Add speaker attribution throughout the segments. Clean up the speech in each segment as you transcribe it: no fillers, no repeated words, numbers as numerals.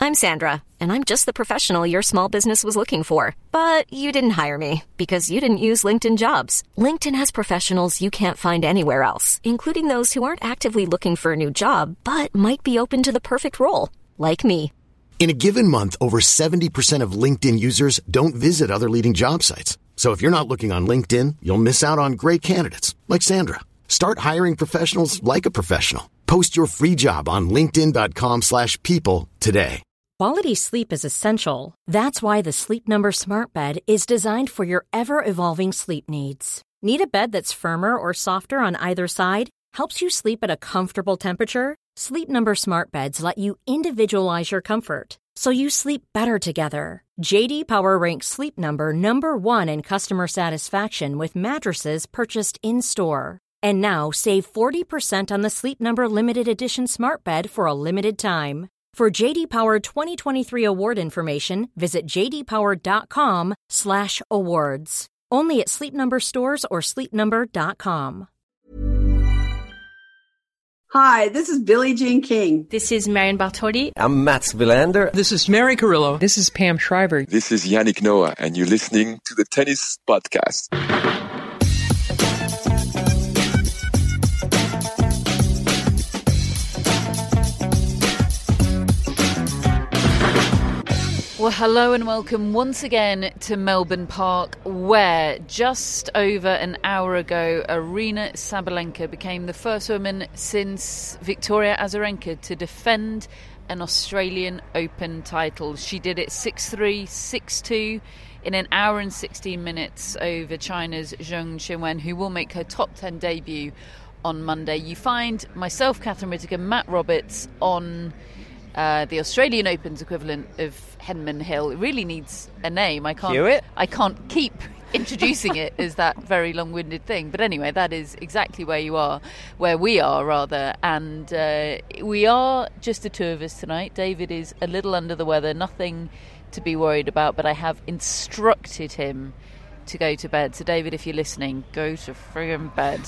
Speaker 1: I'm Sandra, and I'm just the professional your small business was looking for. But you didn't hire me because you didn't use LinkedIn Jobs. LinkedIn has professionals you can't find anywhere else, including those who aren't actively looking for a new job, but might be open to the perfect role, like me.
Speaker 2: In a given month, over 70% of LinkedIn users don't visit other leading job sites. So if you're not looking on LinkedIn, you'll miss out on great candidates like Sandra. Start hiring professionals like a professional. Post your free job on linkedin.com/people today.
Speaker 3: Quality sleep is essential. That's why the Sleep Number Smart Bed is designed for your ever-evolving sleep needs. Need a bed that's firmer or softer on either side? Helps you sleep at a comfortable temperature? Sleep Number Smart Beds let you individualize your comfort, so you sleep better together. J.D. Power ranks Sleep Number number 1 in customer satisfaction with mattresses purchased in-store. And now, save 40% on the Sleep Number Limited Edition Smart Bed for a limited time. For J.D. Power 2023 award information, visit jdpower.com/awards. Only at Sleep Number stores or sleepnumber.com.
Speaker 4: Hi, this is Billie Jean King.
Speaker 5: This is Marion Bartoli.
Speaker 6: I'm Mats Wilander.
Speaker 7: This is Mary Carrillo.
Speaker 8: This is Pam Shriver.
Speaker 9: This is Yannick Noah, and you're listening to the Tennis Podcast.
Speaker 10: Well, hello and welcome once again to Melbourne Park, where just over an hour ago, Aryna Sabalenka became the first woman since Victoria Azarenka to defend an Australian Open title. She did it 6-3, 6-2 in an hour and 16 minutes over China's Zheng Qinwen, who will make her top 10 debut on Monday. You find myself, Catherine Whittaker, Matt Roberts on the Australian Open's equivalent of Henman Hill. It really needs a name. I can't keep introducing it as that very long-winded thing. But anyway, that is exactly where we are rather. And we are just the two of us tonight. David is a little under the weather, nothing to be worried about, but I have instructed him to go to bed. So David, if you're listening, go to friggin' bed.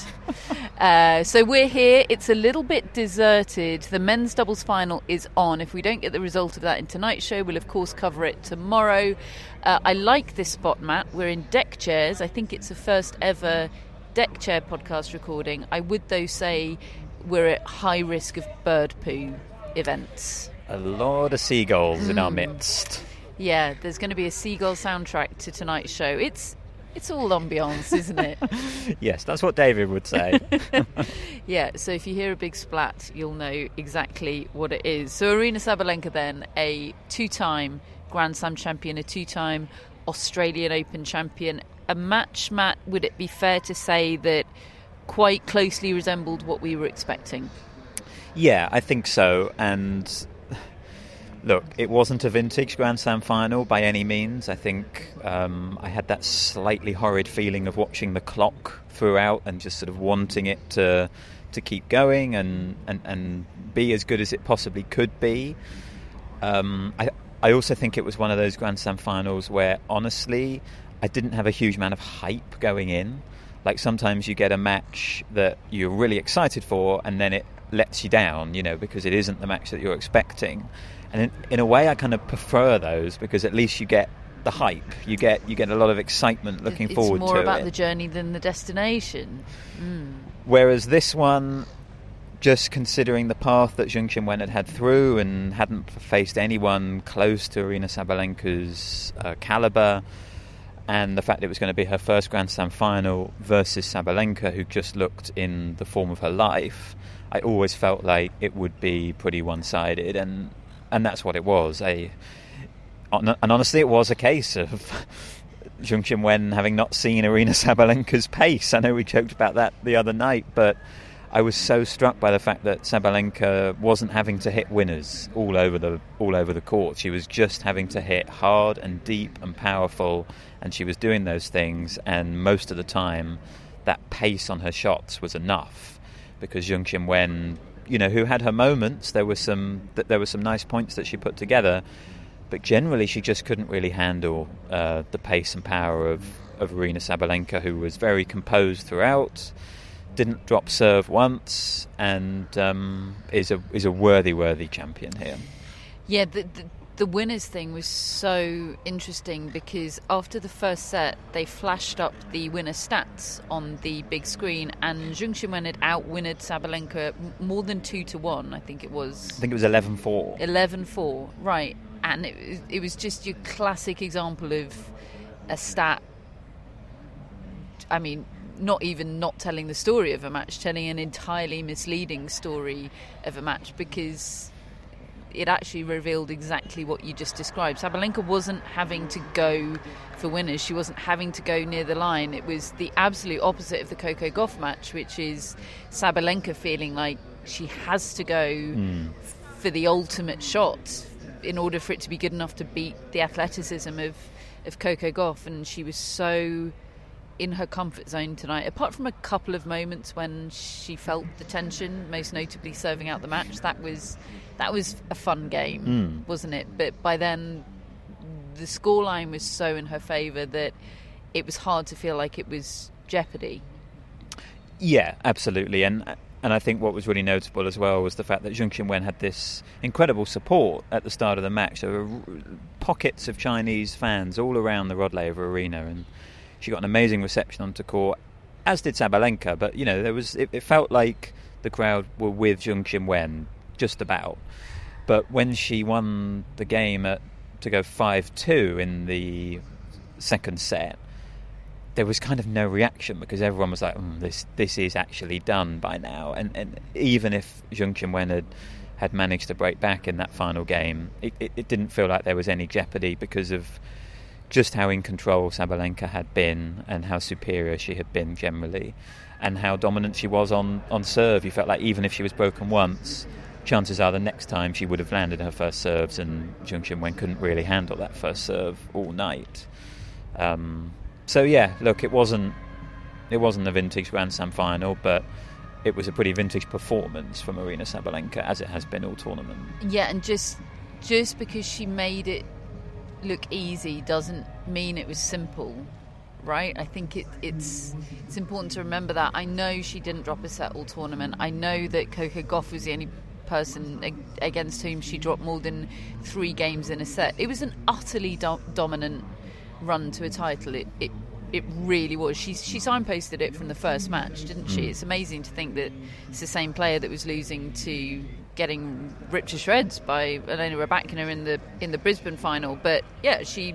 Speaker 10: So we're here. It's a little bit deserted. The men's doubles final is on. If we don't get the result of that in tonight's show, we'll of course cover it tomorrow. I like this spot, Matt. We're in deck chairs. I think it's the first ever deck chair podcast recording. I would though say we're at high risk of bird poo events.
Speaker 11: A lot of seagulls in our midst.
Speaker 10: Yeah, there's going to be a seagull soundtrack to tonight's show. It's all ambiance, isn't it?
Speaker 11: Yes, that's what David would say.
Speaker 10: Yeah, so if you hear a big splat, you'll know exactly what it is. So Aryna Sabalenka then, a two-time Grand Slam champion, a two-time Australian Open champion. A match, Matt, would it be fair to say that quite closely resembled what we were expecting?
Speaker 11: Yeah, I think so. And look, it wasn't a vintage Grand Slam final by any means. I think I had that slightly horrid feeling of watching the clock throughout and just sort of wanting it to keep going and be as good as it possibly could be. I also think it was one of those Grand Slam finals where, honestly, I didn't have a huge amount of hype going in. Like sometimes you get a match that you're really excited for and then it lets you down, because it isn't the match that you're expecting. And in a way, I kind of prefer those because at least you get the hype. You get a lot of excitement looking forward to it.
Speaker 10: It's more about the journey than the destination.
Speaker 11: Whereas this one, just considering the path that Zheng Qinwen had through and hadn't faced anyone close to Aryna Sabalenka's calibre, and the fact it was going to be her first Grand Slam final versus Sabalenka, who just looked in the form of her life, I always felt like it would be pretty one-sided, and that's what it was. And honestly, it was a case of Zheng Qinwen having not seen Aryna Sabalenka's pace. I know we joked about that the other night, but I was so struck by the fact that Sabalenka wasn't having to hit winners all over the court. She was just having to hit hard and deep and powerful, and she was doing those things. And most of the time, that pace on her shots was enough, because Zheng Qinwen, who had her moments, there were some nice points that she put together, but generally she just couldn't really handle the pace and power of Aryna Sabalenka, who was very composed throughout, didn't drop serve once, and is a worthy champion here.
Speaker 10: Yeah, The winners thing was so interesting because after the first set, they flashed up the winner stats on the big screen, and Zheng Qinwen had outwinned Sabalenka more than 2-1. I think it was
Speaker 11: 11-4.
Speaker 10: 11-4, right? And it was just your classic example of a stat. I mean, not even not telling the story of a match, telling an entirely misleading story of a match, because it actually revealed exactly what you just described. Sabalenka wasn't having to go for winners. She wasn't having to go near the line. It was the absolute opposite of the Coco Gauff match, which is Sabalenka feeling like she has to go for the ultimate shot in order for it to be good enough to beat the athleticism of Coco Gauff. And she was so in her comfort zone tonight, apart from a couple of moments when she felt the tension, most notably serving out the match. That was a fun game, wasn't it? But by then the scoreline was so in her favour that it was hard to feel like it was jeopardy.
Speaker 11: Yeah, absolutely. And I think what was really notable as well was the fact that Zheng Qinwen had this incredible support at the start of the match. There were pockets of Chinese fans all around the Rod Laver Arena, and she got an amazing reception onto court, as did Sabalenka. But, you know, it felt like the crowd were with Zheng Qinwen, just about. But when she won the game to go 5-2 in the second set, there was kind of no reaction, because everyone was like, this is actually done by now. And even if Zheng Qinwen had managed to break back in that final game, it didn't feel like there was any jeopardy because of just how in control Sabalenka had been and how superior she had been generally, and how dominant she was on serve. You felt like even if she was broken once, chances are the next time she would have landed her first serves, and Zheng Qinwen couldn't really handle that first serve all night. So yeah, look, it wasn't a vintage Grand Slam final, but it was a pretty vintage performance from Aryna Sabalenka, as it has been all tournament.
Speaker 10: Yeah, and just because she made it look easy doesn't mean it was simple, right? I think it's important to remember that. I know she didn't drop a set all tournament. I know that Coco Gauff was the only person against whom she dropped more than 3 games in a set. It was an utterly dominant run to a title. It really was. She signposted it from the first match, didn't she? It's amazing to think that it's the same player that was losing to getting ripped to shreds by Elena Rybakina in the Brisbane final. But yeah, she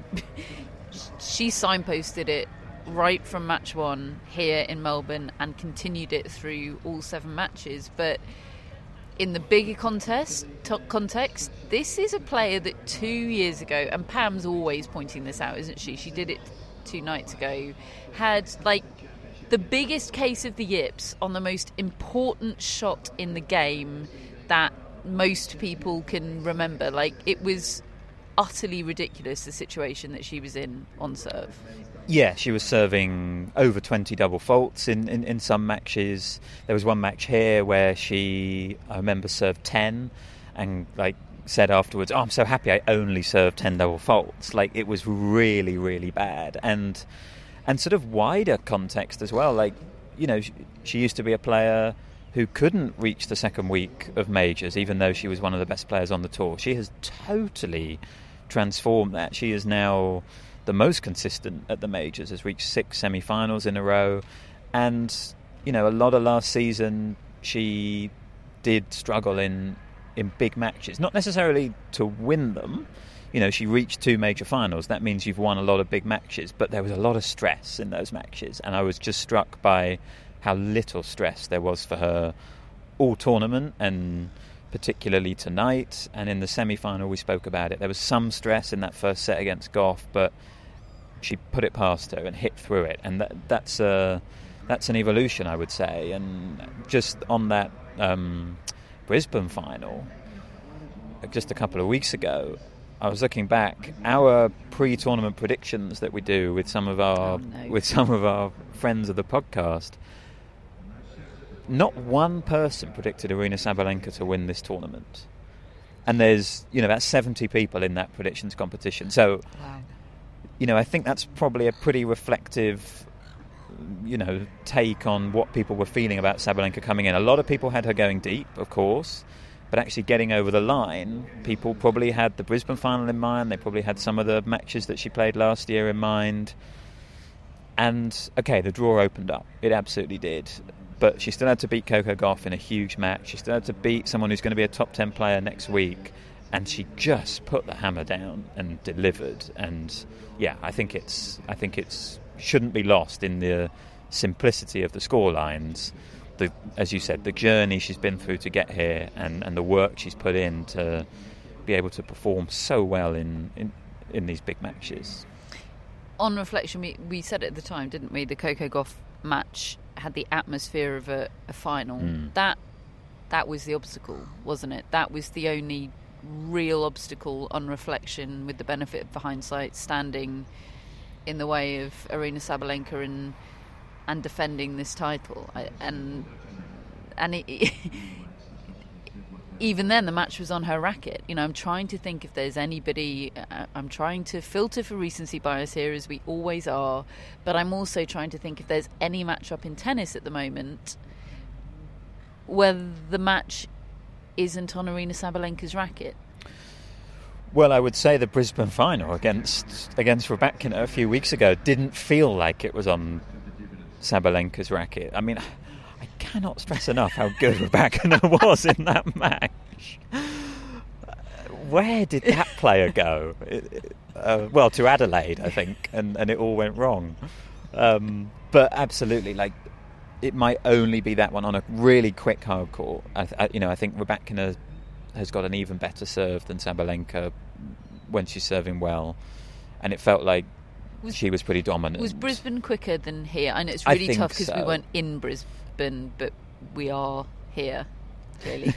Speaker 10: signposted it right from match 1 here in Melbourne and continued it through all 7 matches. But in the bigger context, this is a player that 2 years ago, and Pam's always pointing this out, isn't she? She did it 2 nights ago, had like the biggest case of the yips on the most important shot in the game that most people can remember. Like, it was utterly ridiculous, the situation that she was in on serve.
Speaker 11: Yeah, she was serving over 20 double faults in some matches. There was one match here where I remember, served 10 and said afterwards, I'm so happy I only served 10 double faults. It was really, really bad. And sort of wider context as well. She used to be a player who couldn't reach the second week of majors, even though she was one of the best players on the tour. She has totally transformed that. She is now the most consistent at the majors, has reached 6 semi-finals in a row. And, a lot of last season she did struggle in big matches. Not necessarily to win them. She reached 2 major finals. That means you've won a lot of big matches. But there was a lot of stress in those matches. And I was just struck by how little stress there was for her all tournament, and particularly tonight. And in the semi-final we spoke about it. There was some stress in that first set against Gauff, but she put it past her and hit through it. And that's an evolution, I would say. And just on that Brisbane final, just a couple of weeks ago, I was looking back, our pre-tournament predictions that we do with some of our friends of the podcast. Not one person predicted Aryna Sabalenka to win this tournament. And there's, about 70 people in that predictions competition. So, wow. I think that's probably a pretty reflective, take on what people were feeling about Sabalenka coming in. A lot of people had her going deep, of course. But actually getting over the line, people probably had the Brisbane final in mind. They probably had some of the matches that she played last year in mind. And, okay, the draw opened up. It absolutely did. But she still had to beat Coco Gauff in a huge match. She still had to beat someone who's going to be a top 10 player next week. And she just put the hammer down and delivered. And, yeah, I think it's shouldn't be lost in the simplicity of the scorelines. As you said, the journey she's been through to get here and the work she's put in to be able to perform so well in these big matches.
Speaker 10: On reflection, we said it at the time, didn't we? The Coco Gauff match had the atmosphere of a final. That was the obstacle, wasn't it? That was the only real obstacle on reflection, with the benefit of hindsight, standing in the way of Aryna Sabalenka and defending this title. Even then, the match was on her racket. You know, I'm trying to think if there's anybody. I'm trying to filter for recency bias here, as we always are. But I'm also trying to think if there's any matchup in tennis at the moment where the match isn't on Aryna Sabalenka's racket.
Speaker 11: Well, I would say the Brisbane final against Rybakina a few weeks ago didn't feel like it was on Sabalenka's racket. I mean, I cannot stress enough how good Rybakina was in that match. Where did that player go? Well, to Adelaide, I think, and it all went wrong. But absolutely, like, it might only be that one on a really quick hard court. I think Rybakina has got an even better serve than Sabalenka when she's serving well, and it felt like she was pretty dominant. Was
Speaker 10: Brisbane quicker than here? I know it's really tough because we weren't in Brisbane, but we are here, clearly.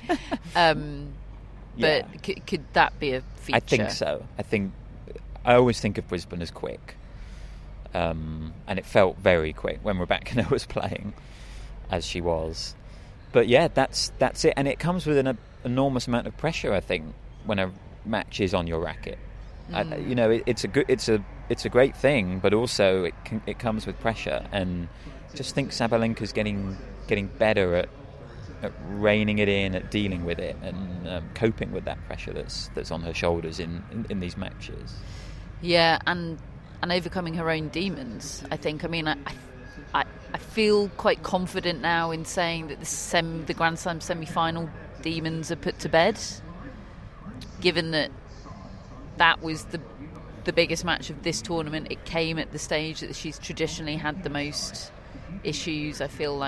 Speaker 10: But could that be a feature?
Speaker 11: I think so. I always think of Brisbane as quick, and it felt very quick when Rybakina was playing, as she was. But yeah, that's it, and it comes with an enormous amount of pressure, I think, when a match is on your racket. It's a great thing, but also it comes with pressure, and just think Sabalenka's getting better at reining it in, at dealing with it, and coping with that pressure that's on her shoulders in these matches.
Speaker 10: Yeah, and overcoming her own demons, I think. I mean, I feel quite confident now in saying that the Grand Slam semi-final demons are put to bed, given that was the biggest match of this tournament. It came at the stage that she's traditionally had the most issues. I feel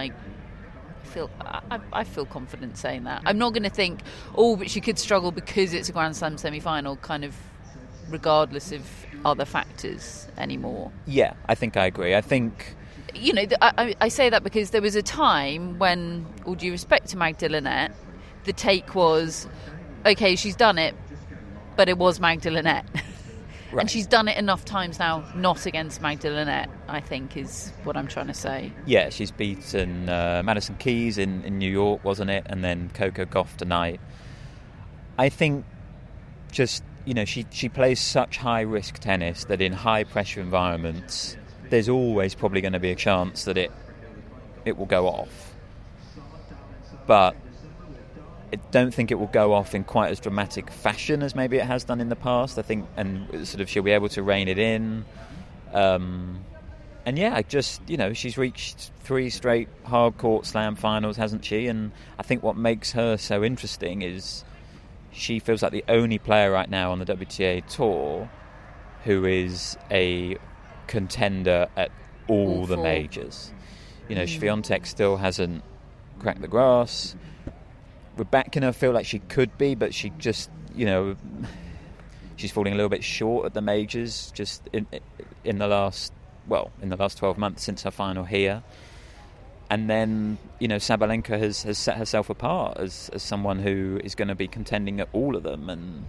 Speaker 10: confident saying that. I'm not going to think, but she could struggle because it's a Grand Slam semi-final, kind of regardless of other factors anymore.
Speaker 11: Yeah, I think I agree. I think,
Speaker 10: I say that because there was a time when, all due respect to Magda Linette, the take was, okay, she's done it, but it was Magda Linette. Right. And she's done it enough times now, not against Magda Linette, I think, is what I'm trying to say.
Speaker 11: Yeah, she's beaten Madison Keys in New York, wasn't it? And then Coco Gauff tonight. I think just, she plays such high-risk tennis that in high-pressure environments, there's always probably going to be a chance that it will go off. But I don't think it will go off in quite as dramatic fashion as maybe it has done in the past. I think, and sort of she'll be able to rein it in. And yeah, she's reached 3 straight hard court slam finals, hasn't she? And I think what makes her so interesting is she feels like the only player right now on the WTA tour who is a contender at all the majors. Swiatek still hasn't cracked the grass. Rybakina feel like she could be, but she just, she's falling a little bit short at the majors just in the last 12 months since her final here. And then, Sabalenka has set herself apart as someone who is going to be contending at all of them. And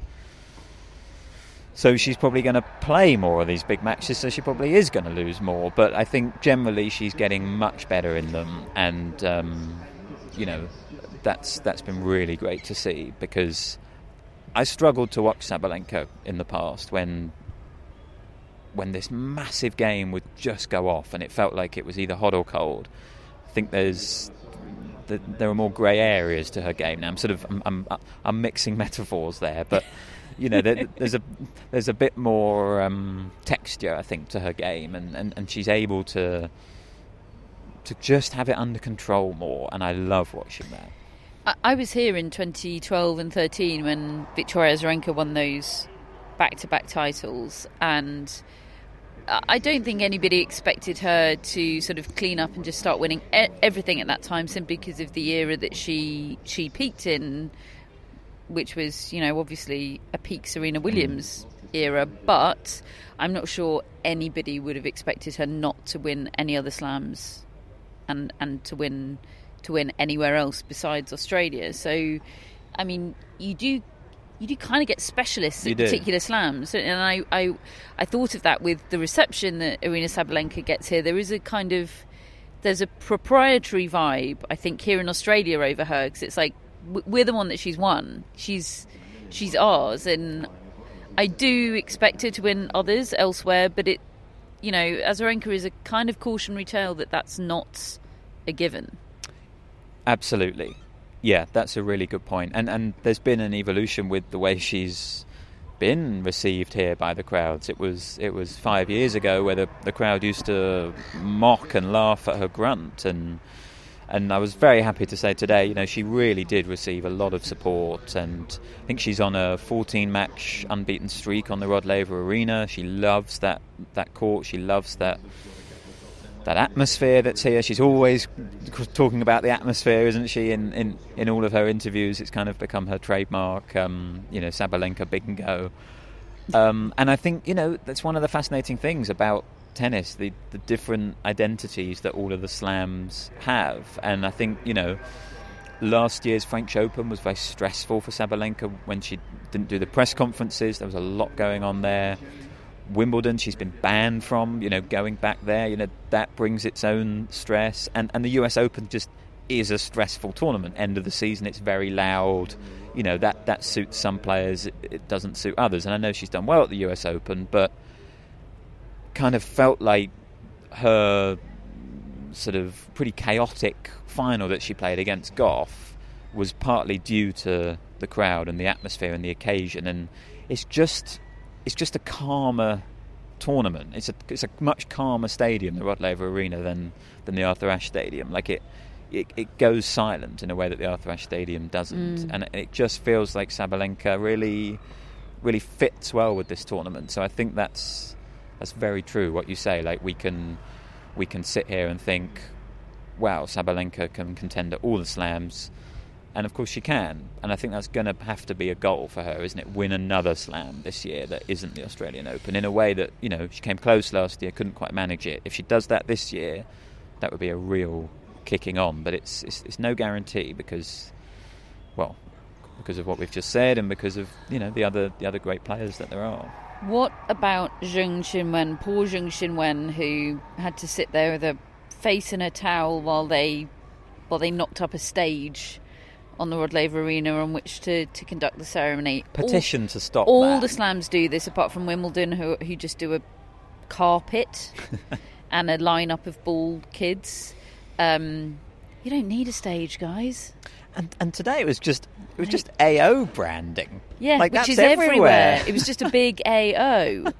Speaker 11: so she's probably going to play more of these big matches, so she probably is going to lose more. But I think generally she's getting much better in them. And, that's been really great to see, because I struggled to watch Sabalenka in the past when this massive game would just go off and it felt like it was either hot or cold. I think there's there are more grey areas to her game now. I'm mixing metaphors there, but there's a bit more texture, I think, to her game, and she's able to just have it under control more, and I love watching that.
Speaker 10: I was here in 2012 and 13 when Victoria Azarenka won those back-to-back titles, and I don't think anybody expected her to sort of clean up and just start winning everything at that time, simply because of the era that she peaked in, which was, obviously a peak Serena Williams era. But I'm not sure anybody would have expected her not to win any other slams and to win anywhere else besides Australia. So, I mean, you do kind of get specialists at particular slams, and I thought of that with the reception that Aryna Sabalenka gets here. There's a proprietary vibe, I think, here in Australia over her, because it's like we're the one that she's won. She's ours, and I do expect her to win others elsewhere, but Azarenka is a kind of cautionary tale that's not a given.
Speaker 11: Absolutely. Yeah, that's a really good point. And there's been an evolution with the way she's been received here by the crowds. It was 5 years ago where the crowd used to mock and laugh at her grunt, and I was very happy to say today, she really did receive a lot of support, and I think she's on a 14-match unbeaten streak on the Rod Laver Arena. She loves that court. She loves that atmosphere that's here. She's always talking about the atmosphere, isn't she, in all of her interviews. It's kind of become her trademark, Sabalenka big and go. And I think, that's one of the fascinating things about tennis, the different identities that all of the slams have. And I think, last year's French Open was very stressful for Sabalenka when she didn't do the press conferences. There was a lot going on there. Wimbledon, she's been banned from, going back there. That brings its own stress. And the US Open just is a stressful tournament. End of the season, it's very loud. That suits some players, it doesn't suit others. And I know she's done well at the US Open, but kind of felt like her sort of pretty chaotic final that she played against Goff was partly due to the crowd and the atmosphere and the occasion. And it's just a calmer tournament. It's a much calmer stadium, the Rod Laver Arena, than the Arthur Ashe Stadium. Like it goes silent in a way that the Arthur Ashe Stadium doesn't, and it just feels like Sabalenka really, really fits well with this tournament. So I think that's very true what you say. Like we can sit here and think, wow, Sabalenka can contend at all the slams. And of course she can, and I think that's going to have to be a goal for her, isn't it? Win another slam this year that isn't the Australian Open, in a way that, she came close last year, couldn't quite manage it. If she does that this year, that would be a real kicking on, but it's no guarantee because of what we've just said, and because of the other great players that there are.
Speaker 10: What about Zheng Qinwen, poor Zheng Qinwen, who had to sit there with a face in a towel while they knocked up a stage on the Rod Laver Arena on which to conduct the ceremony.
Speaker 11: Petition to stop
Speaker 10: all
Speaker 11: that.
Speaker 10: The slams do this, apart from Wimbledon, who just do a carpet and a lineup of bald kids. You don't need a stage, guys.
Speaker 11: And today it was just AO branding.
Speaker 10: Yeah,
Speaker 11: like,
Speaker 10: which
Speaker 11: that's
Speaker 10: is
Speaker 11: everywhere.
Speaker 10: It was just a big AO.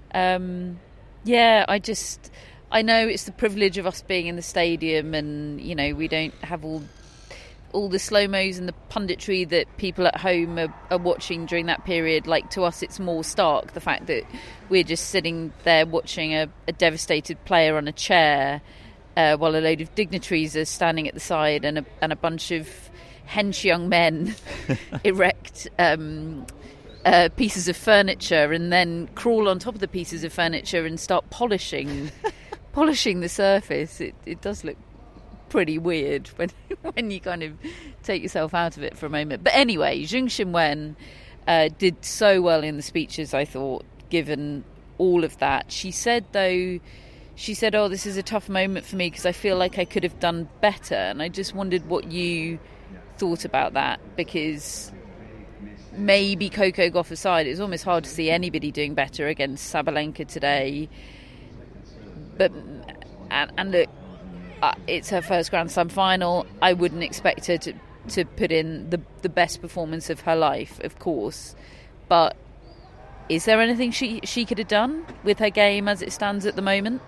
Speaker 10: I know it's the privilege of us being in the stadium, and we don't have all the slow-mos and the punditry that people at home are watching during that period. Like, to us it's more stark, the fact that we're just sitting there watching a devastated player on a chair while a load of dignitaries are standing at the side, and a bunch of hench young men erect pieces of furniture and then crawl on top of the pieces of furniture and start polishing the surface. It does look pretty weird when you kind of take yourself out of it for a moment. But anyway, Zheng Qinwen did so well in the speeches, I thought, given all of that. She said, oh, this is a tough moment for me because I feel like I could have done better. And I just wondered what you thought about that, because maybe Coco Gauff aside, it was almost hard to see anybody doing better against Sabalenka today. But and look, it's her first Grand Slam final. I wouldn't expect her to put in the best performance of her life, of course. But is there anything she could have done with her game as it stands at the moment?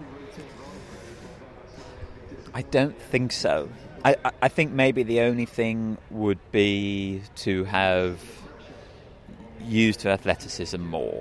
Speaker 11: I don't think so. I think maybe the only thing would be to have used her athleticism more.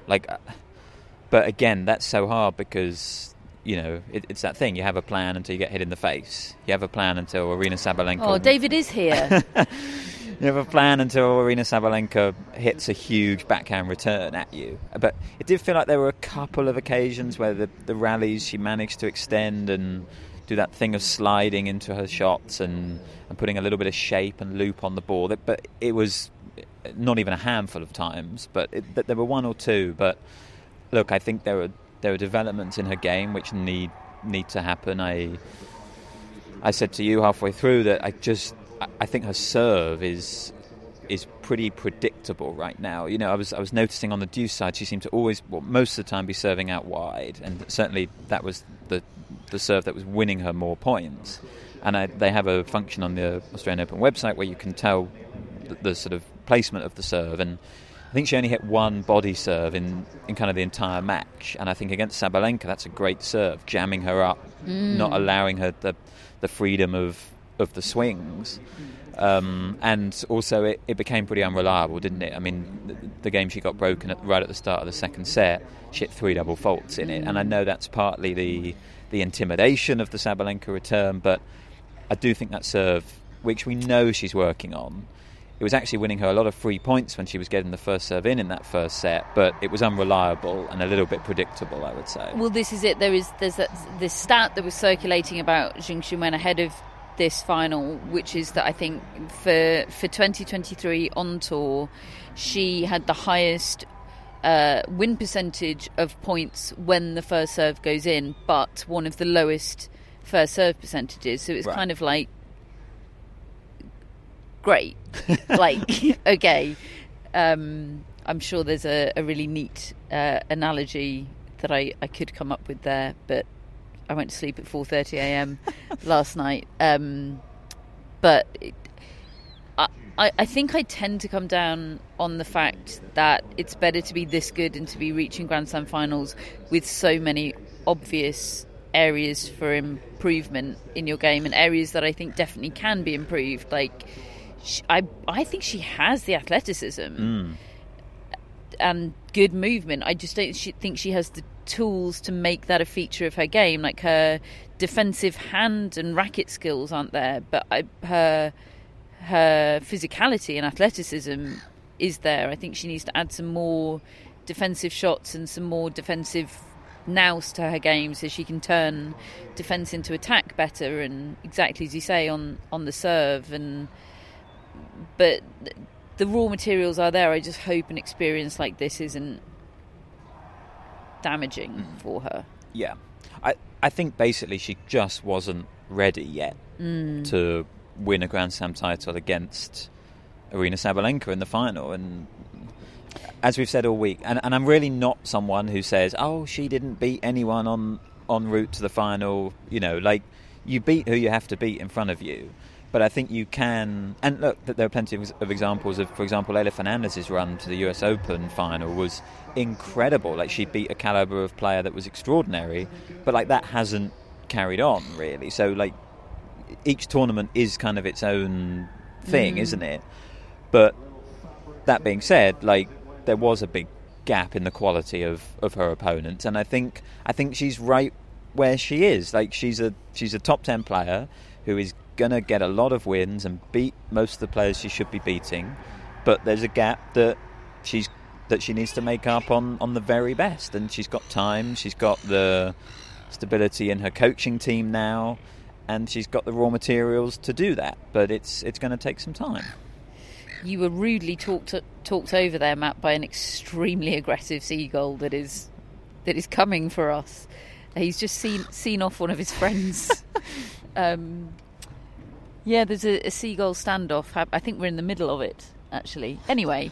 Speaker 11: But again, that's so hard because, it's that thing. You have a plan until you get hit in the face. You have a plan until Aryna Sabalenka...
Speaker 10: Oh, David is here.
Speaker 11: You have a plan until Aryna Sabalenka hits a huge backhand return at you. But it did feel like there were a couple of occasions where the rallies she managed to extend and do that thing of sliding into her shots and putting a little bit of shape and loop on the ball. But it was not even a handful of times. But there were one or two. But look, I think there are developments in her game which need to happen. I said to you halfway through that I think her serve is pretty predictable right now. I was noticing on the deuce side she seemed to always, most of the time, be serving out wide, and certainly that was the serve that was winning her more points. And they have a function on the Australian Open website where you can tell the sort of placement of the serve, and I think she only hit one body serve in kind of the entire match. And I think against Sabalenka, that's a great serve, jamming her up, not allowing her the freedom of the swings. And also it became pretty unreliable, didn't it? I mean, the game she got broken right at the start of the second set, she hit 3 double faults in it. And I know that's partly the intimidation of the Sabalenka return, but I do think that serve, which we know she's working on, it was actually winning her a lot of free points when she was getting the first serve in that first set, but it was unreliable and a little bit predictable, I would say.
Speaker 10: Well, this is it. There's this stat that was circulating about Zheng Qinwen ahead of this final, which is that I think for 2023 on tour, she had the highest win percentage of points when the first serve goes in, but one of the lowest first serve percentages. So it's kind of like, great. Okay. I'm sure there's a really neat analogy that I could come up with there, but I went to sleep at 4:30 a.m. last night. But I think I tend to come down on the fact that it's better to be this good and to be reaching Grand Slam finals with so many obvious areas for improvement in your game and areas that I think definitely can be improved. I think she has the athleticism and good movement. I just don't think she has the tools to make that a feature of her game. Like, her defensive hand and racket skills aren't there, but her physicality and athleticism is there. I think she needs to add some more defensive shots and some more defensive nous to her game so she can turn defence into attack better, and exactly as you say on the serve. But the raw materials are there. I just hope an experience like this isn't damaging for her.
Speaker 11: Yeah. I think basically she just wasn't ready yet to win a Grand Slam title against Aryna Sabalenka in the final. And as we've said all week, and I'm really not someone who says, oh, she didn't beat anyone en route to the final. You beat who you have to beat in front of you. But I think you can, and look, there are plenty of examples of, for example, Leylah Fernandez's run to the US Open final was incredible. She beat a calibre of player that was extraordinary, but that hasn't carried on really. So each tournament is kind of its own thing, isn't it? But that being said, there was a big gap in the quality of her opponents, and I think she's right where she is. She's a top 10 player who is going to get a lot of wins and beat most of the players she should be beating, but there's a gap that she needs to make up on the very best, and she's got time, she's got the stability in her coaching team now, and she's got the raw materials to do that, but it's going to take some time.
Speaker 10: You were rudely talked over there, Matt, by an extremely aggressive seagull that is coming for us. He's just seen off one of his friends. Yeah, there's a seagull standoff. I think we're in the middle of it, actually. Anyway,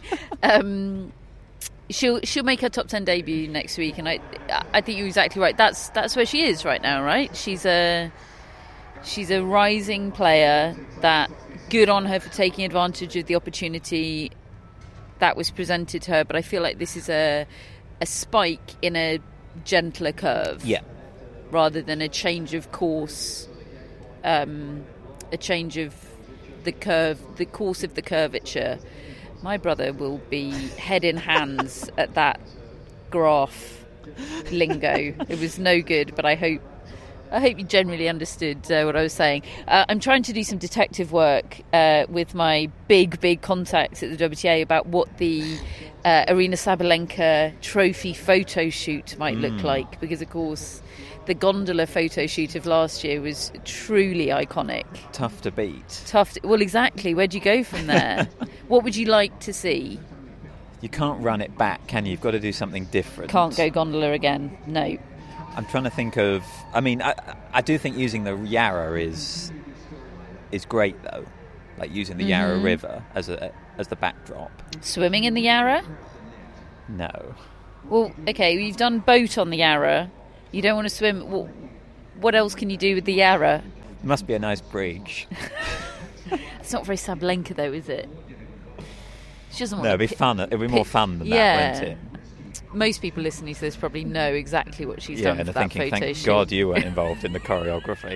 Speaker 10: she'll make her top 10 debut next week, and I think you're exactly right. That's where she is right now, right? She's She's a rising player. That good on her for taking advantage of the opportunity that was presented to her. But I feel like this is a spike in a gentler curve, rather than a change of course, a change of the curve, the course of the curvature. My brother will be head in hands at that graph lingo. It was no good, but I hope you generally understood what I was saying. I'm trying to do some detective work with my big contacts at the WTA about what the Aryna Sabalenka trophy photo shoot might look like, because, of course, the gondola photo shoot of last year was truly iconic.
Speaker 11: Tough to beat.
Speaker 10: Well, exactly. Where'd you go from there? What would you like to see?
Speaker 11: You can't run it back, can you? You've got to do something different.
Speaker 10: Can't go gondola again. No.
Speaker 11: I'm trying to think of... I mean, I do think using the Yarra is great, though. Like using the Yarra River as the backdrop.
Speaker 10: Swimming in the Yarra?
Speaker 11: No.
Speaker 10: Well, okay, you've done boat on the Yarra. You don't want to swim. Well, what else can you do with the Yarra?
Speaker 11: It must be a nice bridge.
Speaker 10: It's not very Sabalenka, though, is it? She doesn't want
Speaker 11: it'd be fun. It'd be more fun than that, wouldn't it?
Speaker 10: Most people listening to this probably know exactly what she's done for that
Speaker 11: thinking,
Speaker 10: photo
Speaker 11: thank
Speaker 10: shoot.
Speaker 11: God you weren't involved in the choreography.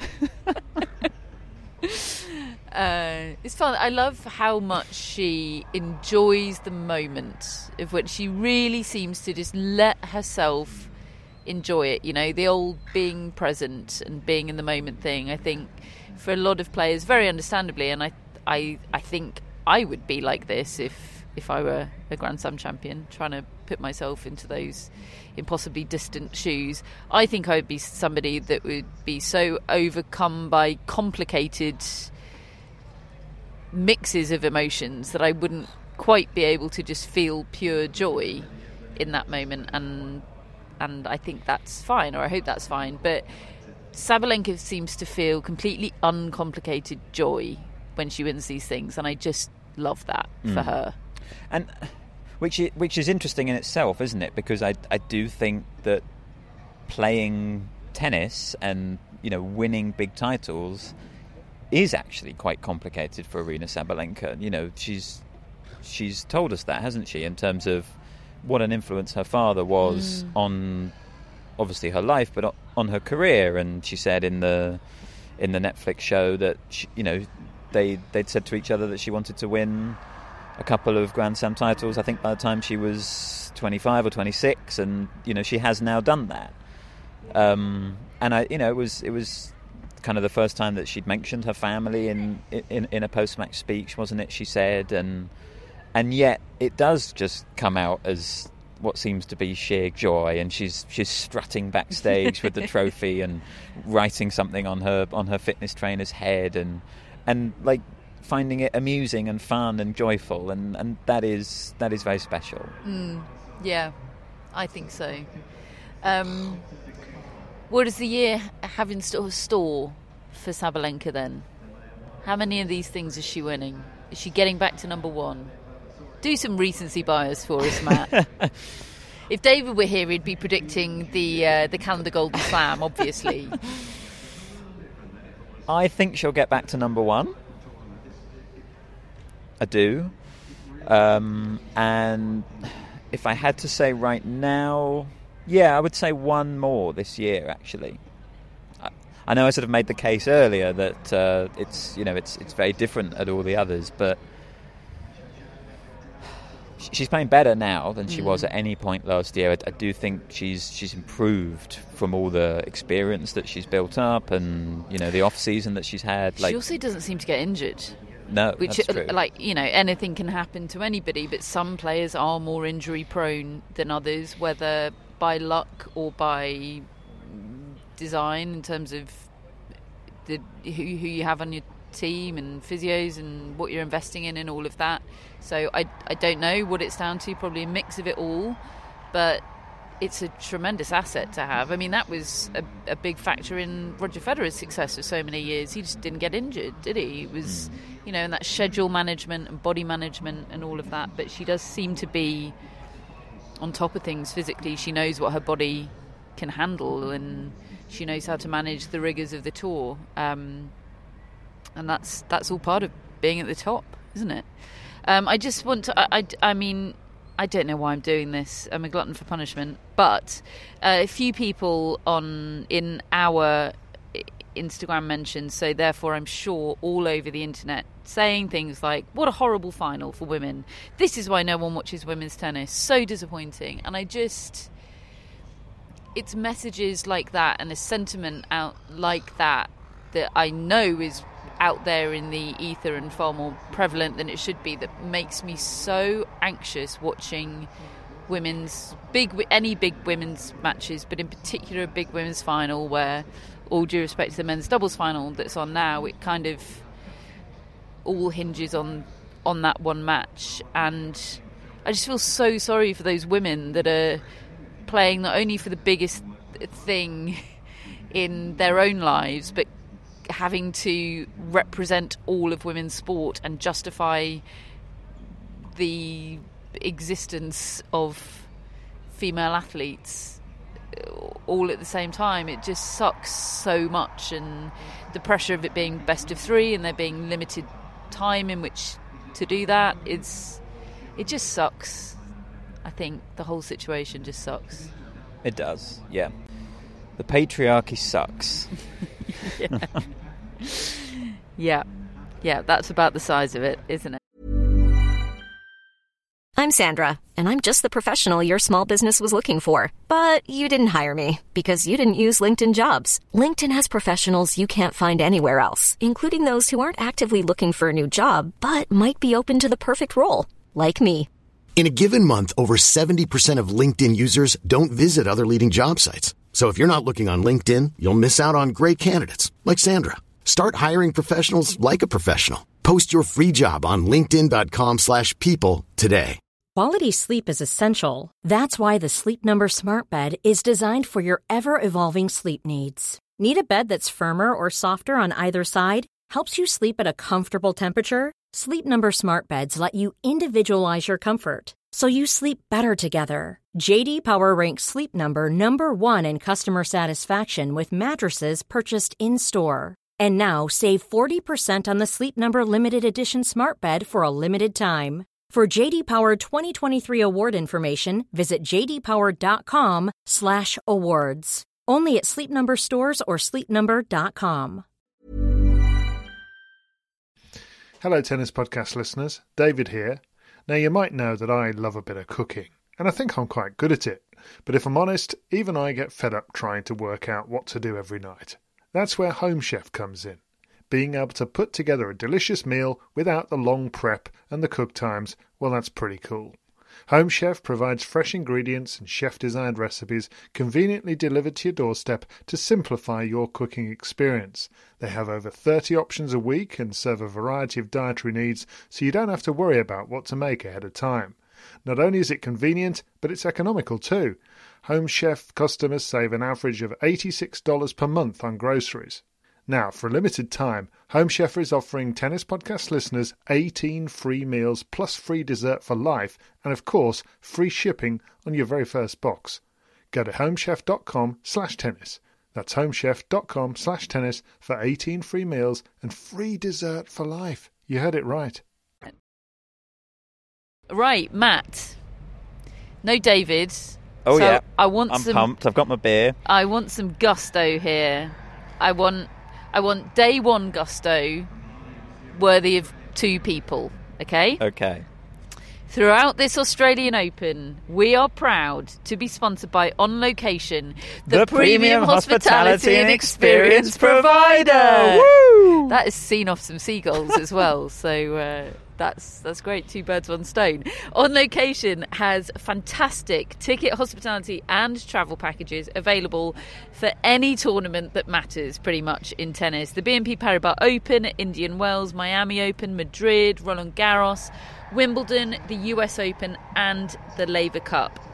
Speaker 10: It's fun. I love how much she enjoys the moment, of which she really seems to just let herself enjoy it. You know, the old being present and being in the moment thing. I think for a lot of players, very understandably, and I think I would be like this if I were a Grand Slam champion, trying to put myself into those impossibly distant shoes. I think I would be somebody that would be so overcome by complicated mixes of emotions that I wouldn't quite be able to just feel pure joy in that moment, and I think that's fine, or I hope that's fine. But Sabalenka seems to feel completely uncomplicated joy when she wins these things, and I just love that for her.
Speaker 11: And which is interesting in itself, isn't it? Because I do think that playing tennis and, you know, winning big titles is actually quite complicated for Aryna Sabalenka. You know, she's told us that, hasn't she, in terms of what an influence her father was on, obviously, her life, but on her career. And she said in the Netflix show that she, you know, they'd said to each other that she wanted to win a couple of Grand Slam titles, I think, by the time she was 25 or 26, and, you know, she has now done that. And it was kind of the first time that she'd mentioned her family in a post-match speech, wasn't it? She said, and yet it does just come out as what seems to be sheer joy, and she's strutting backstage with the trophy and writing something on her fitness trainer's head, and like finding it amusing and fun and joyful, and that is very special.
Speaker 10: Yeah, I think so. What does the year have in store for Sabalenka then? How many of these things is she winning? Is she getting back to number one? Do some recency bias for us, Matt. If David were here, he'd be predicting the calendar Golden Slam, obviously.
Speaker 11: I think she'll get back to number one. I do. And if I had to say right now, yeah, I would say one more this year, actually. I know I sort of made the case earlier that it's very different at all the others, but she's playing better now than she was at any point last year. I do think she's improved from all the experience that she's built up, and, you know, the off season that she's had.
Speaker 10: She also doesn't seem to get injured.
Speaker 11: No,
Speaker 10: which,
Speaker 11: that's true.
Speaker 10: Like, you know, anything can happen to anybody, but some players are more injury prone than others, whether by luck or by design, in terms of who you have on your team and physios and what you're investing in and all of that. So I don't know what it's down to, probably a mix of it all, but it's a tremendous asset to have. I mean, that was a big factor in Roger Federer's success for so many years. He just didn't get injured, did he? It was, you know, and that schedule management and body management and all of that. But she does seem to be on top of things physically. She knows what her body can handle, and she knows how to manage the rigours of the tour. And that's all part of being at the top, isn't it? I just want to... I mean, I don't know why I'm doing this. I'm a glutton for punishment. But a few people in our Instagram mentions, so therefore I'm sure all over the internet, saying things like, what a horrible final for women. This is why no one watches women's tennis. So disappointing. And it's messages like that and a sentiment out like that I know is out there in the ether and far more prevalent than it should be, that makes me so anxious watching any big women's matches, but in particular a big women's final, where, all due respect to the men's doubles final that's on now, it kind of all hinges on that one match. And I just feel so sorry for those women that are playing not only for the biggest thing in their own lives, but having to represent all of women's sport and justify the existence of female athletes all at the same time. It just sucks so much, and the pressure of it being best of three and there being limited time in which to do that, it just sucks. I think the whole situation just sucks.
Speaker 11: It does, yeah. The patriarchy sucks.
Speaker 10: Yeah, that's about the size of it, isn't it?
Speaker 1: I'm Sandra, and I'm just the professional your small business was looking for. But you didn't hire me because you didn't use LinkedIn Jobs. LinkedIn has professionals you can't find anywhere else, including those who aren't actively looking for a new job, but might be open to the perfect role, like me.
Speaker 2: In a given month, over 70% of LinkedIn users don't visit other leading job sites. So if you're not looking on LinkedIn, you'll miss out on great candidates like Sandra. Start hiring professionals like a professional. Post your free job on linkedin.com/people today.
Speaker 3: Quality sleep is essential. That's why the Sleep Number Smart Bed is designed for your ever-evolving sleep needs. Need a bed that's firmer or softer on either side? Helps you sleep at a comfortable temperature? Sleep Number Smart Beds let you individualize your comfort, so you sleep better together. J.D. Power ranks Sleep Number number 1 in customer satisfaction with mattresses purchased in-store. And now, save 40% on the Sleep Number Limited Edition Smart Bed for a limited time. For J.D. Power 2023 award information, visit jdpower.com/awards. Only at Sleep Number stores or sleepnumber.com.
Speaker 5: Hello, Tennis Podcast listeners. David here. Now, you might know that I love a bit of cooking, and I think I'm quite good at it. But if I'm honest, even I get fed up trying to work out what to do every night. That's where Home Chef comes in. Being able to put together a delicious meal without the long prep and the cook times, well, that's pretty cool. Home Chef provides fresh ingredients and chef-designed recipes conveniently delivered to your doorstep to simplify your cooking experience. They have over 30 options a week and serve a variety of dietary needs, so you don't have to worry about what to make ahead of time. Not only is it convenient, but it's economical too. Home Chef customers save an average of $86 per month on groceries. Now, for a limited time, Home Chef is offering Tennis Podcast listeners 18 free meals plus free dessert for life and, of course, free shipping on your very first box. Go to homechef.com/tennis. That's homechef.com/tennis for 18 free meals and free dessert for life. You heard it right.
Speaker 10: Right, Matt. No David.
Speaker 11: Oh,
Speaker 10: so
Speaker 11: yeah.
Speaker 10: I'm
Speaker 11: pumped. I've got my beer.
Speaker 10: I want some gusto here. I want day one gusto worthy of two people, okay?
Speaker 11: Okay.
Speaker 10: Throughout this Australian Open, we are proud to be sponsored by On Location, the premium hospitality and experience provider.
Speaker 11: Woo!
Speaker 10: That is seen off some seagulls as well, so that's great. Two birds, one stone. On Location has fantastic ticket, hospitality and travel packages available for any tournament that matters pretty much in tennis. The BNP Paribas Open, Indian Wells, Miami Open, Madrid, Roland Garros, Wimbledon, the US Open and the Laver Cup.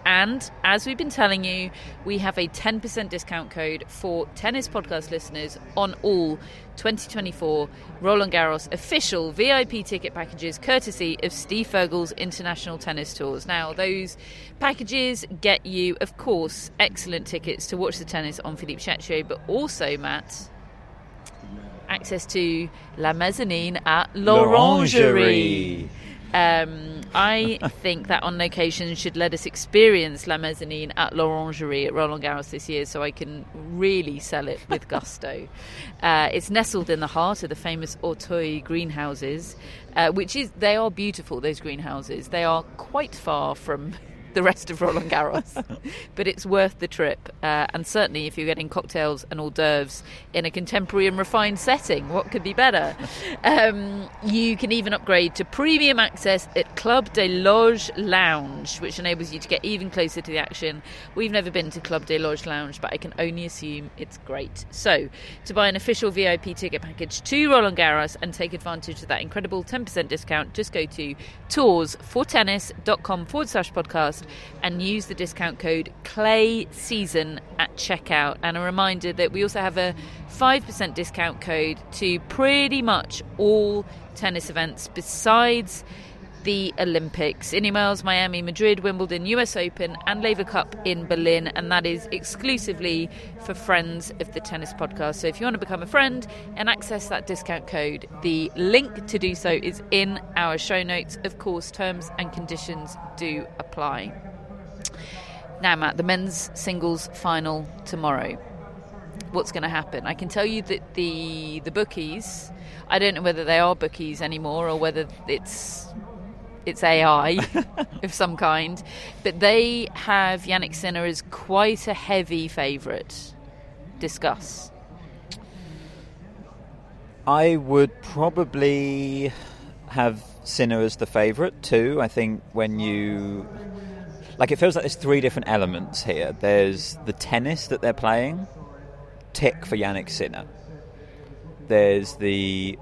Speaker 10: And as we've been telling you, we have a 10% discount code for Tennis Podcast listeners on all 2024 Roland Garros official VIP ticket packages, courtesy of Steve Fergal's International Tennis Tours. Now, those packages get you, of course, excellent tickets to watch the tennis on Philippe Chatrier, but also, Matt, access to La Mezzanine at L'Orangerie. I think that On Location should let us experience La Mezzanine at L'Orangerie at Roland Garros this year, so I can really sell it with gusto. It's nestled in the heart of the famous Auteuil greenhouses, they are beautiful, those greenhouses. They are quite far from the rest of Roland Garros, but it's worth the trip, and certainly if you're getting cocktails and hors d'oeuvres in a contemporary and refined setting, what could be better? You can even upgrade to premium access at Club des Loges Lounge, which enables you to get even closer to the action. We've never been to Club des Loges Lounge, but I can only assume it's great. So to buy an official VIP ticket package to Roland Garros and take advantage of that incredible 10% discount, just go to toursfortennis.com/podcast and use the discount code CLAYSEASON at checkout. And a reminder that we also have a 5% discount code to pretty much all tennis events besides the Olympics: Indian Wells, Miami, Madrid, Wimbledon, US Open and Laver Cup in Berlin, and that is exclusively for friends of the Tennis Podcast. So if you want to become a friend and access that discount code, the link to do so is in our show notes. Of course, terms and conditions do apply. Now, Matt, the men's singles final tomorrow. What's going to happen? I can tell you that the bookies, I don't know whether they are bookies anymore or whether it's AI of some kind, but they have Jannik Sinner as quite a heavy favourite. Discuss.
Speaker 11: I would probably have Sinner as the favourite too. I think when you... it feels like there's three different elements here. There's the tennis that they're playing, tick for Jannik Sinner. There's the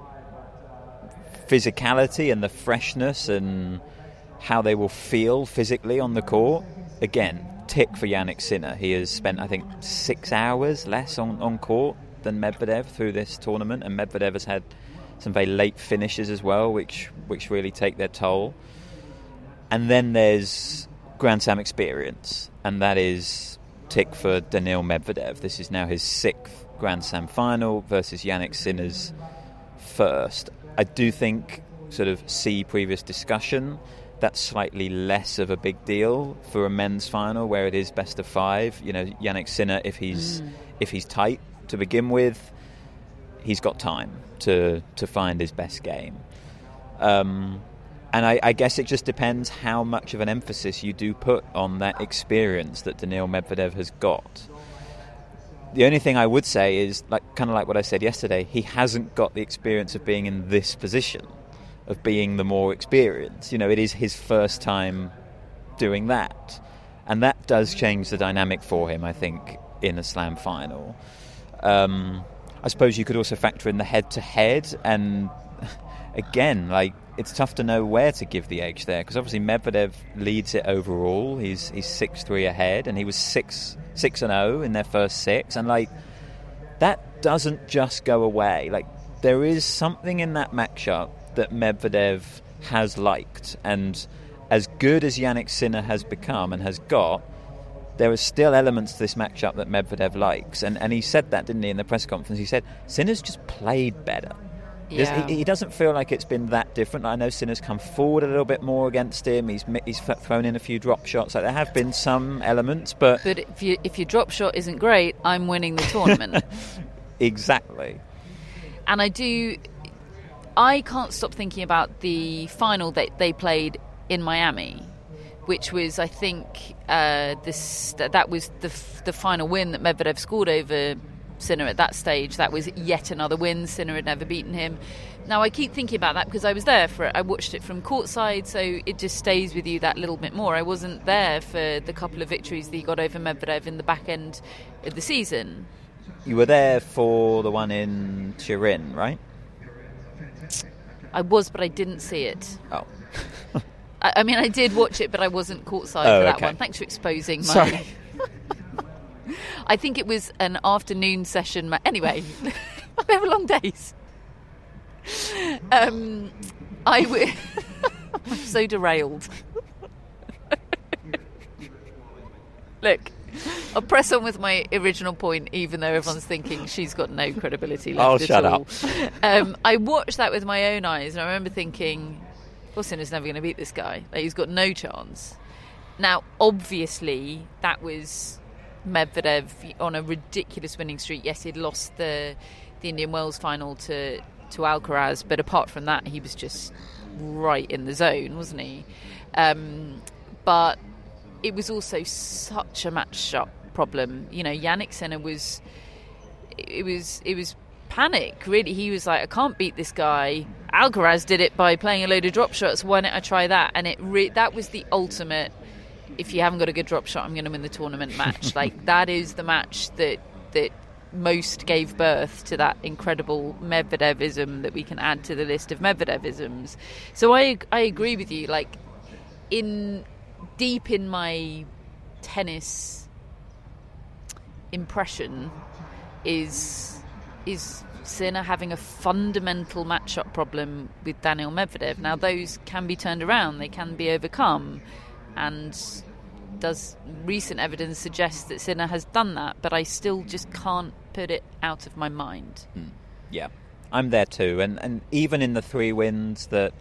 Speaker 11: physicality and the freshness and how they will feel physically on the court. Again, tick for Jannik Sinner. He has spent, I think, 6 hours less on court than Medvedev through this tournament, and Medvedev has had some very late finishes as well, which really take their toll. And then there's Grand Slam experience, and that is tick for Daniil Medvedev. This is now his 6th Grand Slam final versus Jannik Sinner's first. I do think, sort of see previous discussion, that's slightly less of a big deal for a men's final where it is best of 5. You know, Jannik Sinner, if he's tight to begin with, he's got time to find his best game. And I guess it just depends how much of an emphasis you do put on that experience that Daniil Medvedev has got. The only thing I would say is, kind of like what I said yesterday, he hasn't got the experience of being in this position, of being the more experienced. You know, it is his first time doing that. And that does change the dynamic for him, I think, in a Slam final. I suppose you could also factor in the head-to-head, and again, it's tough to know where to give the edge there, because obviously Medvedev leads it overall. He's 6-3 ahead, and he was 6-0 in their first 6, and that doesn't just go away. There is something in that matchup that Medvedev has liked, and as good as Jannik Sinner has become and has got, there are still elements to this matchup that Medvedev likes, and he said that, didn't he, in the press conference? He said Sinner's just played better. Yeah. He doesn't feel like it's been that different. I know Sinner's come forward a little bit more against him. He's thrown in a few drop shots. There have been some elements, but
Speaker 10: if your drop shot isn't great, I'm winning the tournament.
Speaker 11: Exactly.
Speaker 10: And I can't stop thinking about the final that they played in Miami, which was, I think, that was the final win that Medvedev scored over Sinner at that stage. That was yet another win. Sinner had never beaten him. Now, I keep thinking about that because I was there for it. I watched it from courtside, so it just stays with you that little bit more. I wasn't there for the couple of victories that he got over Medvedev in the back end of the season.
Speaker 11: You were there for the one in Turin, right?
Speaker 10: I was, but I didn't see it.
Speaker 11: Oh.
Speaker 10: I mean, I did watch it, but I wasn't courtside for that one. Thanks for exposing my...
Speaker 11: Sorry.
Speaker 10: I think it was an afternoon session. Anyway, I have long days. I'm so derailed. Look, I'll press on with my original point, even though everyone's thinking she's got no credibility left
Speaker 11: shut
Speaker 10: at all.
Speaker 11: up.
Speaker 10: I watched that with my own eyes, and I remember thinking, well, Sinner's never going to beat this guy. Like, he's got no chance. Now, obviously, that was Medvedev on a ridiculous winning streak. Yes, he'd lost the Indian Wells final to Alcaraz, but apart from that, he was just right in the zone, wasn't he? But it was also such a match-up problem. You know, Jannik Sinner was panic, really. He was like, I can't beat this guy. Alcaraz did it by playing a load of drop shots. Why don't I try that? And that was the ultimate, if you haven't got a good drop shot, I'm going to win the tournament match. Like, that is the match that most gave birth to that incredible Medvedevism that we can add to the list of Medvedevisms. So I agree with you. Like, deep in my tennis impression is Sinner having a fundamental match-up problem with Daniil Medvedev. Now, those can be turned around, they can be overcome, and does recent evidence suggest that Sinner has done that, but I still just can't put it out of my mind.
Speaker 11: Yeah, I'm there too, and even in the 3 wins that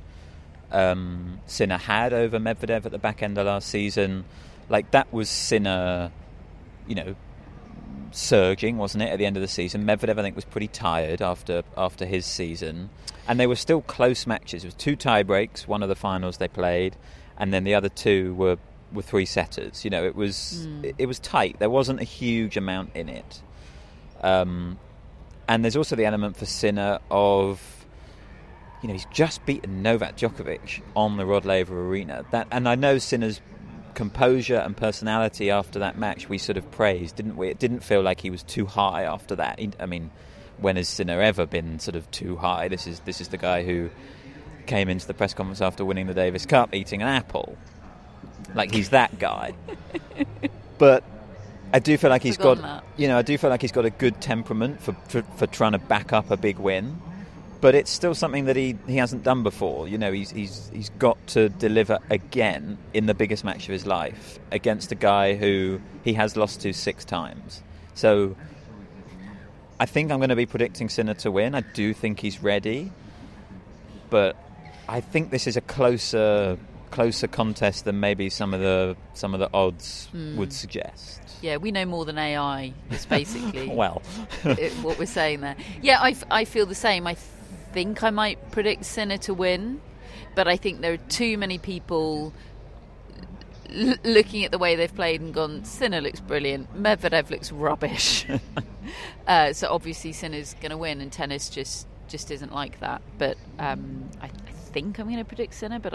Speaker 11: Sinner had over Medvedev at the back end of last season, like, that was Sinner, you know, surging, wasn't it, at the end of the season. Medvedev, I think, was pretty tired after his season, and they were still close matches. It was 2 tie breaks, one of the finals they played, and then the other 2 were 3 setters. You know, it was tight. There wasn't a huge amount in it, and there's also the element for Sinner of, you know, he's just beaten Novak Djokovic on the Rod Laver Arena. And I know Sinner's composure and personality after that match we sort of praised, didn't we? It didn't feel like he was too high after that. I mean, when has Sinner ever been sort of too high? This is the guy who came into the press conference after winning the Davis Cup eating an apple. Like, he's that guy. But I do feel like he's got a good temperament for trying to back up a big win. But it's still something that he hasn't done before. You know, he's got to deliver again in the biggest match of his life against a guy who he has lost to 6 times. So I think I'm going to be predicting Sinner to win. I do think he's ready, but I think this is a closer contest than maybe some of the odds would suggest.
Speaker 10: Yeah, we know more than AI is basically
Speaker 11: well
Speaker 10: what we're saying there. Yeah, I feel the same. I think I might predict Sinner to win, but I think there are too many people looking at the way they've played and gone, Sinner looks brilliant, Medvedev looks rubbish. So obviously Sinner's going to win, and tennis just isn't like that. But I think I'm going to predict Sinner, but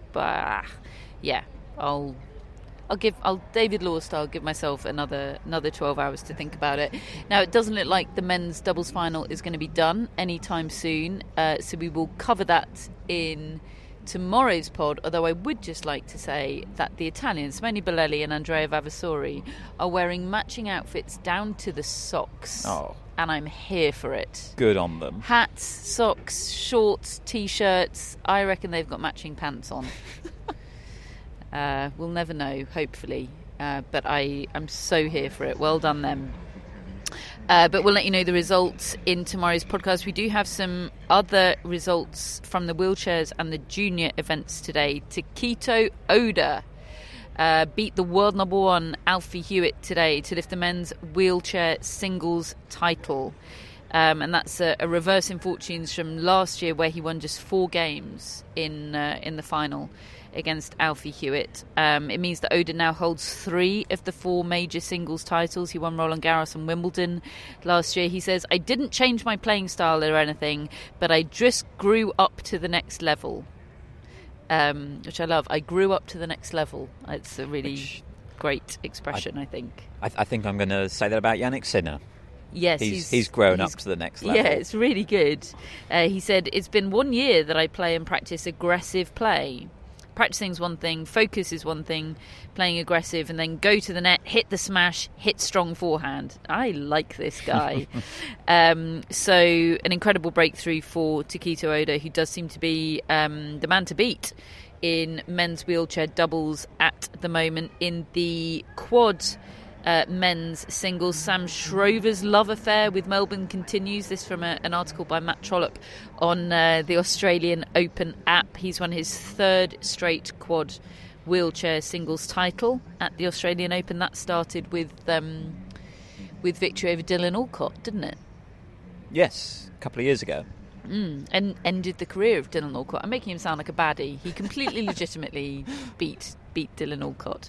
Speaker 10: I'll David Law style give myself another 12 hours to think about it. Now, it doesn't look like the men's doubles final is going to be done anytime soon, so we will cover that in tomorrow's pod, although I would just like to say that the Italians, Simone Bolelli and Andrea Vavasori, are wearing matching outfits down to the socks.
Speaker 11: Oh.
Speaker 10: And I'm here for it.
Speaker 11: Good on them.
Speaker 10: Hats, socks, shorts, T-shirts. I reckon they've got matching pants on. We'll never know, hopefully. But I'm so here for it. Well done, them. But we'll let you know the results in tomorrow's podcast. We do have some other results from the wheelchairs and the junior events today. Takito Oda beat the world number 1 Alfie Hewitt today to lift the men's wheelchair singles title. And that's a reverse in fortunes from last year, where he won just 4 games in the final against Alfie Hewitt. It means that Oda now holds 3 of the 4 major singles titles. He won Roland Garros and Wimbledon last year. He says, I didn't change my playing style or anything, but I just grew up to the next level. Which I love. I grew up to the next level. It's a really great expression, I think.
Speaker 11: I think I'm going to say that about Jannik Sinner.
Speaker 10: Yes,
Speaker 11: he's grown up to the next level.
Speaker 10: Yeah, it's really good. He said, it's been 1 year that I play and practice aggressive play. practicing is one thing, focus is one thing, playing aggressive, and then go to the net, hit the smash, hit strong forehand. I like this guy. So an incredible breakthrough for Takito Oda, who does seem to be the man to beat in men's wheelchair doubles at the moment. In the quad men's singles, Sam Schrover's love affair with Melbourne continues. This from an article by Matt Trollope on the Australian Open app. He's won his third straight quad wheelchair singles title at the Australian Open. That started with victory over Dylan Alcott, didn't it?
Speaker 11: Yes, a couple of years ago.
Speaker 10: And ended the career of Dylan Alcott. I'm making him sound like a baddie. He completely legitimately beat Dylan Alcott.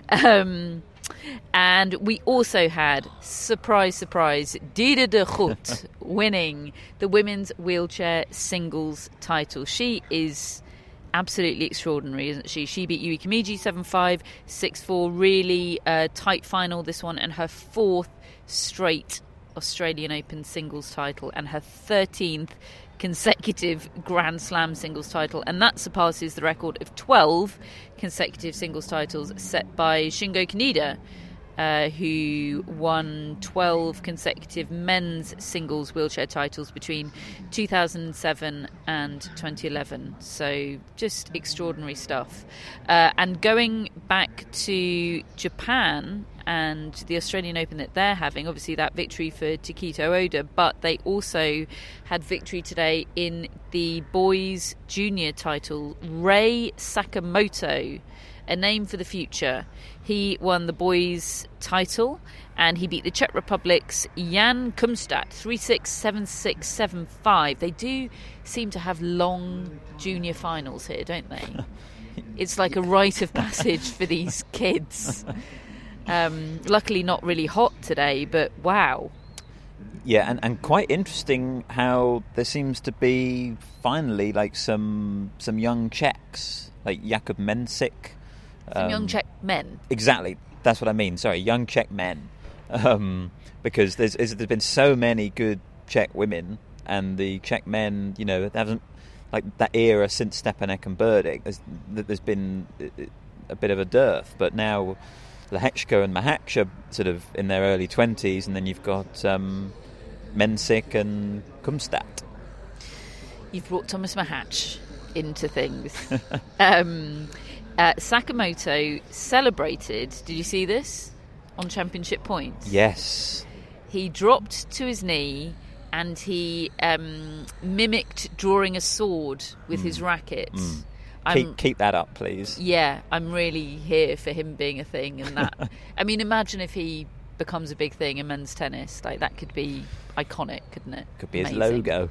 Speaker 10: And we also had, surprise, Diede de Groot winning the women's wheelchair singles title. She is absolutely extraordinary, isn't she? She beat Yui Kimiji 7-5, 6-4. Really tight final, this one, and her fourth straight Australian Open singles title and her 13th consecutive Grand Slam singles title, and that surpasses the record of 12 consecutive singles titles set by Shingo Kaneda, who won 12 consecutive men's singles wheelchair titles between 2007 and 2011. So just extraordinary stuff. And going back to Japan and the Australian Open that they're having, obviously that victory for Takito Oda, but they also had victory today in the boys junior title. Rei Sakamoto, a name for the future. He won the boys title and he beat the Czech Republic's Jan Kumstat 3-6, 7-6, 7-5. They do seem to have long junior finals here, don't they? It's like a rite of passage for these kids. Luckily not really hot today, but wow.
Speaker 11: Yeah, and quite interesting how there seems to be finally like some young Czechs, like Jakub Mensik.
Speaker 10: Some young Czech men.
Speaker 11: Exactly, that's what I mean. Sorry, young Czech men. Because there's been so many good Czech women, and the Czech men, you know, haven't, like that era since Stepanek and Berdych, there's been a bit of a dearth. But now Lehečko and Mahach are sort of in their early 20s, and then you've got Mensik and Kumstat.
Speaker 10: You've brought Thomas Mahach into things. Sakamoto celebrated, did you see this, on championship points?
Speaker 11: Yes.
Speaker 10: He dropped to his knee and he mimicked drawing a sword with his racket.
Speaker 11: Keep that up, please.
Speaker 10: Yeah, I'm really here for him being a thing, and that. I mean, imagine if he becomes a big thing in men's tennis. Like, that could be iconic, couldn't it?
Speaker 11: Could be amazing. His logo.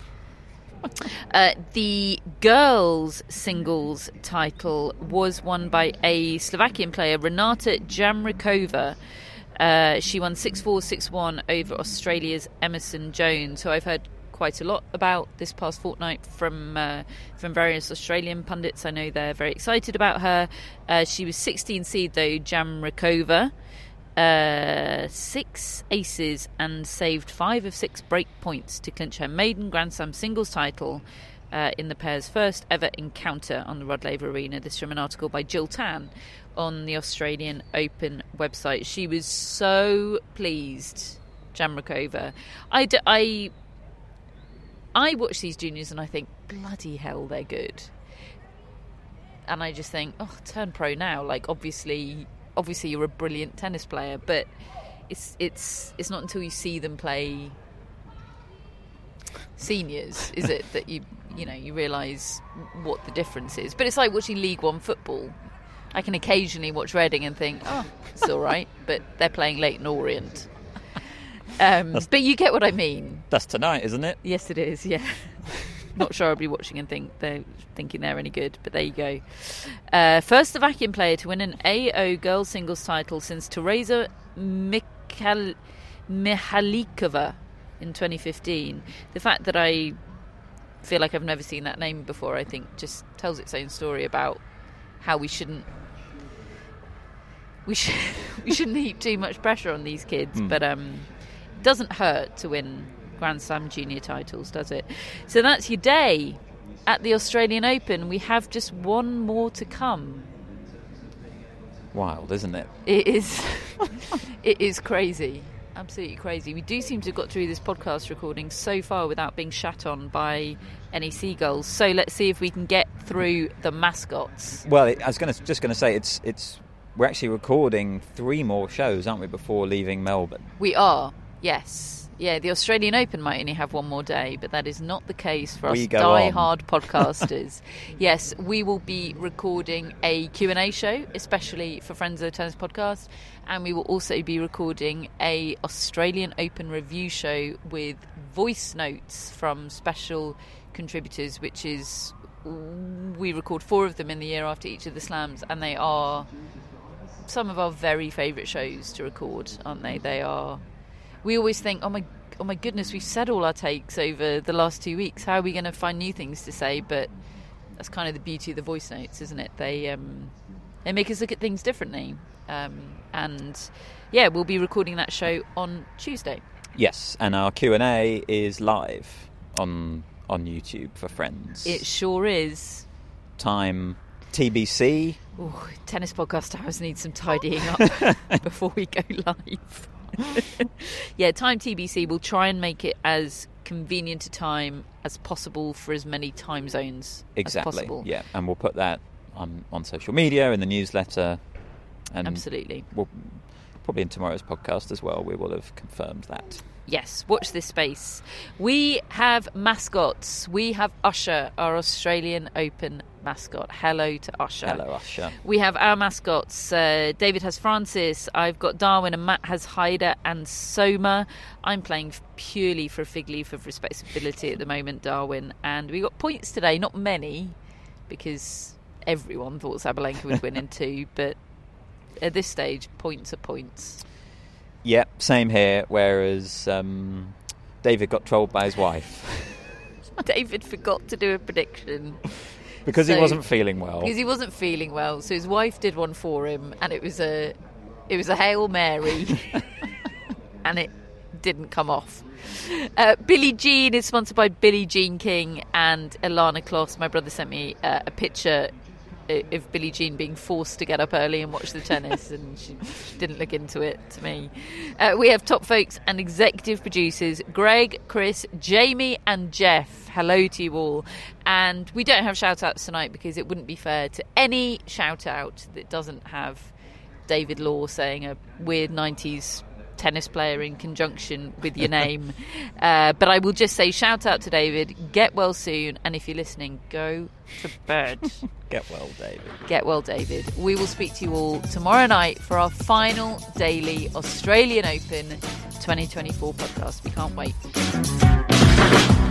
Speaker 10: The girls' singles title was won by a Slovakian player, Renata Jamrikova. She won 6-4, 6-1 over Australia's Emerson Jones, who I've heard quite a lot about this past fortnight from various Australian pundits. I know they're very excited about her. She was 16 seed though, Jamrikova. 6 aces and saved 5 of 6 break points to clinch her maiden Grand Slam singles title in the pair's first ever encounter on the Rod Laver Arena. This from an article by Jill Tan on the Australian Open website. She was so pleased, Jamrikova. I watch these juniors and I think, bloody hell, they're good. And I just think, oh, turn pro now. Like, obviously you're a brilliant tennis player, but it's not until you see them play seniors, is it, that you realise what the difference is. But it's like watching League One football. I can occasionally watch Reading and think, oh, it's all right, but they're playing Leyton Orient. But you get what I mean.
Speaker 11: That's tonight, isn't it?
Speaker 10: Yes, it is, yeah. Not sure I'll be watching and thinking they're any good, but there you go. First Slovakian player to win an AO girls singles title since Teresa Mihalikova in 2015. The fact that I feel like I've never seen that name before, I think, just tells its own story about how we shouldn't heap too much pressure on these kids, but it doesn't hurt to win Grand Slam junior titles, does it? So that's your day. at the Australian Open. We have just one more to come.
Speaker 11: Wild, isn't it?
Speaker 10: It is. It is crazy. Absolutely crazy. We do seem to have got through this podcast recording so far without being shat on by any seagulls. So let's see if we can get through the mascots.
Speaker 11: Well, I was just going to say it's we're actually recording 3 more shows, aren't we, before leaving Melbourne?
Speaker 10: We are, yes. Yeah, the Australian Open might only have one more day, but that is not the case for us die-hard podcasters. Yes, we will be recording a Q&A show, especially for Friends of the Tennis Podcast, and we will also be recording a Australian Open review show with voice notes from special contributors, which is, we record 4 of them in the year after each of the slams, and they are some of our very favourite shows to record, aren't they? They are. We always think, oh my goodness, we've said all our takes over the last 2 weeks. How are we going to find new things to say? But that's kind of the beauty of the voice notes, isn't it? They make us look at things differently. And yeah, we'll be recording that show on Tuesday.
Speaker 11: Yes, and our Q&A is live on YouTube for Friends.
Speaker 10: It sure is.
Speaker 11: Time TBC.
Speaker 10: Ooh, Tennis Podcast Hours need some tidying up before we go live. Yeah, time TBC. We'll try and make it as convenient a time as possible for as many time zones as possible.
Speaker 11: Yeah, and we'll put that on social media, in the newsletter. And
Speaker 10: absolutely.
Speaker 11: We'll, probably in tomorrow's podcast as well, we will have confirmed that.
Speaker 10: Yes, watch this space. We have mascots. We have Usher, our Australian Open mascot. Hello to Usher.
Speaker 11: Hello, Usher.
Speaker 10: We have our mascots. David has Francis. I've got Darwin, and Matt has Haida and Soma. I'm playing purely for a fig leaf of respectability at the moment, Darwin. And we got points today, not many, because everyone thought Sabalenka would win in 2. But at this stage, points are points.
Speaker 11: Yeah, same here, whereas David got trolled by his wife.
Speaker 10: David forgot to do a prediction.
Speaker 11: Because he wasn't feeling well.
Speaker 10: Because he wasn't feeling well, so his wife did one for him, and it was a Hail Mary, and it didn't come off. Billie Jean is sponsored by Billie Jean King and Ilana Kloss. My brother sent me a picture of Billie Jean being forced to get up early and watch the tennis, and she didn't look into it to me. We have top folks and executive producers Greg, Chris, Jamie and Jeff. Hello to you all. And we don't have shout outs tonight because it wouldn't be fair to any shout out that doesn't have David Law saying a weird 90s tennis player in conjunction with your name. But I will just say shout out to David, get well soon, and if you're listening, go to bed.
Speaker 11: Get well, David.
Speaker 10: Get well, David. We will speak to you all tomorrow night for our final daily Australian Open 2024 podcast. We can't wait.